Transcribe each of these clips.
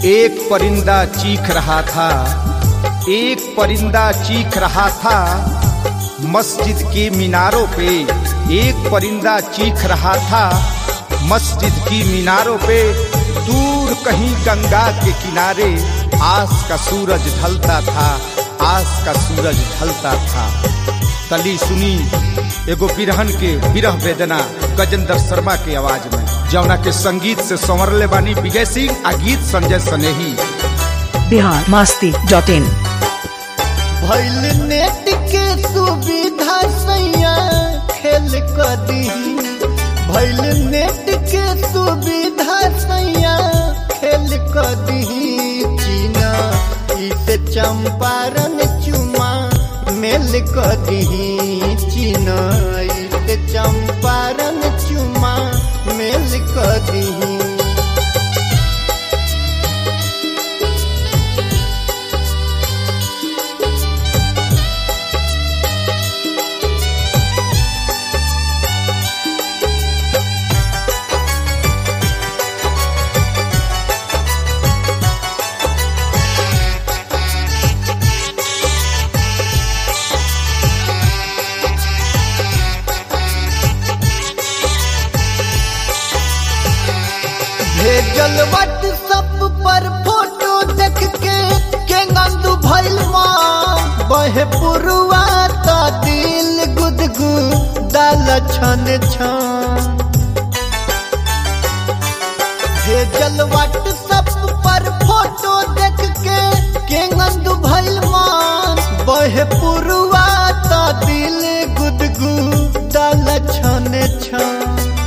एक परिंदा चीख रहा था, एक परिंदा चीख रहा था मस्जिद के मीनारों पे। एक परिंदा चीख रहा था मस्जिद की मीनारों पे। दूर कहीं गंगा के किनारे आस का सूरज ढलता था, आस का सूरज ढलता था। तली सुनी एगो बिरहन के विरह वेदना गजेंद्र शर्मा के आवाज में, जौना के संगीत से संवरले बानी विजय सिंह आ गीत संजय सनेही। biharmasti.in भइल नेट के सुविधा सैया खेल कदी, भइल नेट के सुविधा सैया खेल कदी। चीना इसे चंपारण चुमा मेल कदी, चीना इसे चंपारण चुमा मेल कदी। भेजल व्हाट्सएप पर फोटो देख के गंदू भइल मां। बहे पुरवा ता दिल गुदगु दाल छन छन। भेजल व्हाट्सएप पर फोटो देख के गंदू भइल मां। बहे पुरवा ता दिल गुदगु दाल छन छन।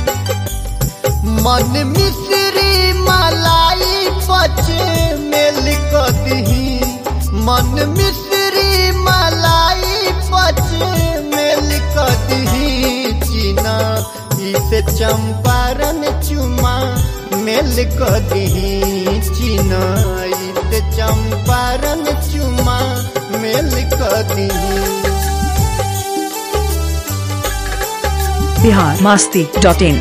मन मिश्री मलाई पच मेल कदी, मन मिश्री मलाई पच मेल कदी। चीना इसे चंपारण चुमा मेल कदी, चीना इसे चंपारण चुमा मेल कदी। biharmasti.in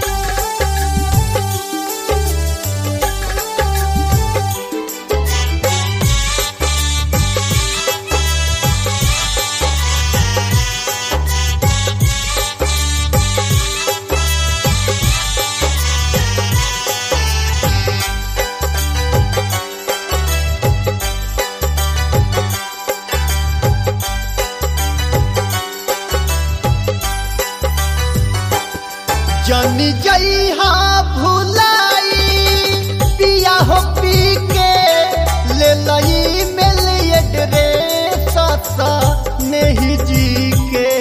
जनी जइहा भुलाई पिया हो पी के ले लई मेल एड्रेस सा नहीं जी के।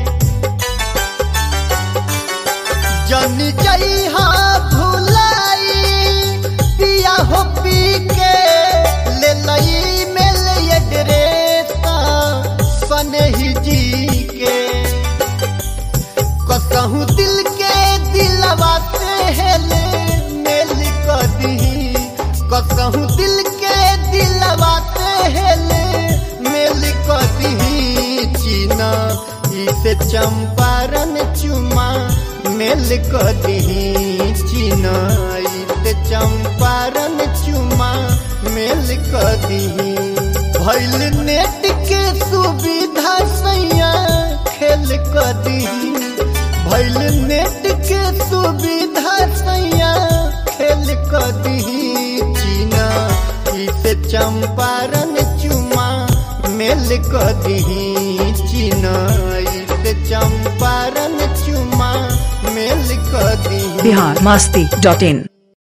जनी जइहा भुलाई पिया हो पी के ले लई मेल एड्रेस सा नहीं जी के। कसहु दिल के दिलवा से हेले मेल कदी, कसहु दिल के दिलवा से हेले मेल कदी। चीना इसे चंपारण चुमा मेल कदी, चीना इसे चंपारण चुमा मेल कदी। भइल नेट के सुविधा सैया खेल कदी, भइल नेट के सुविधा सैया खेल कदी। चीना इसे चंपारण चुमा मेल कदी, चीना इसे चंपारण चुमा मेल कदी। biharmasti.in